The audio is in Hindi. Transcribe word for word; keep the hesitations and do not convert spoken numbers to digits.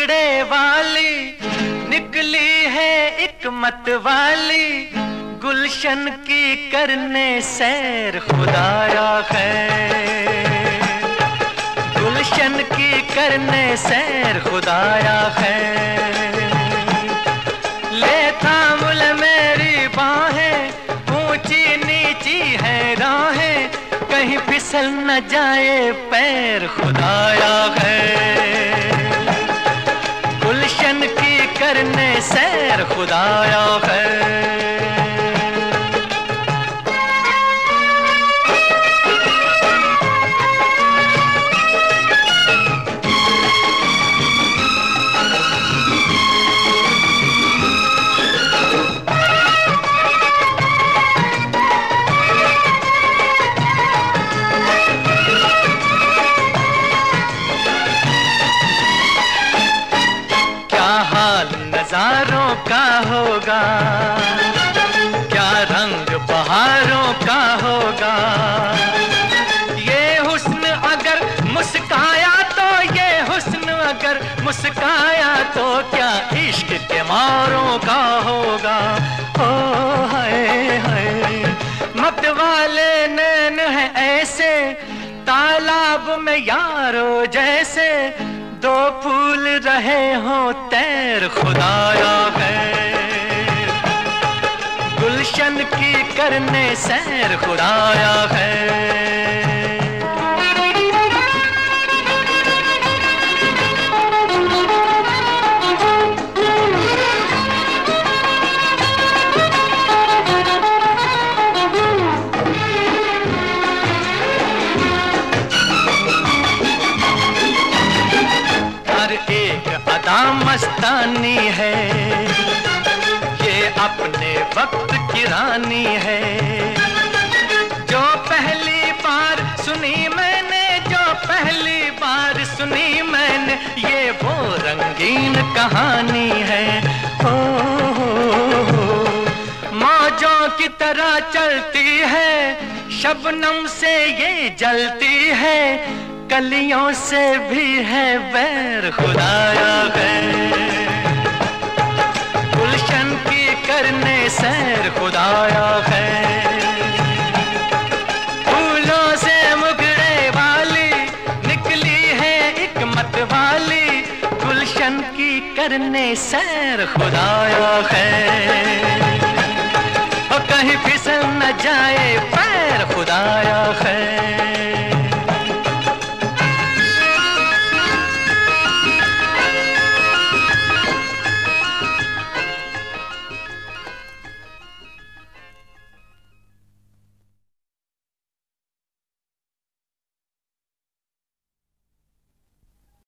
मुखड़े वाली निकली है एक मत वाली, गुलशन की करने सैर खुदाया खैर, गुलशन की करने सैर खुदाया खैर। ले थाम ले मेरी बाहें, ऊंची नीची है राहें, कहीं फिसल न जाए पैर खुदाया खैर, गुलशन की करने सैर खुदाया खैर। नजारों का होगा, क्या रंग बहारों का होगा, ये हुस्न अगर मुस्काया तो, ये हुस्न अगर मुस्काया तो, क्या इश्क के मारों का होगा। ओ हाय हाय मत वाले नैन है ऐसे, तालाब में यारो जैसे, दो फूल रहे हो तैर खुदाया खैर, गुलशन की करने सैर खुदाया खैर। मस्तानी है ये अपने वक्त की रानी है, जो पहली बार सुनी मैंने, जो पहली बार सुनी मैंने, ये वो रंगीन कहानी है। ओ मौजों की तरह चलती है, शबनम से ये जलती है, कलियों से भी है बैर खुदाया खैर, गुलशन की करने सैर खुदाया खैर। फूलों से मुखड़े वाली निकली है एक मत वाली, गुलशन की करने सैर खुदाया खैर, और कहीं फिसल न जाए पैर खुदाया खैर।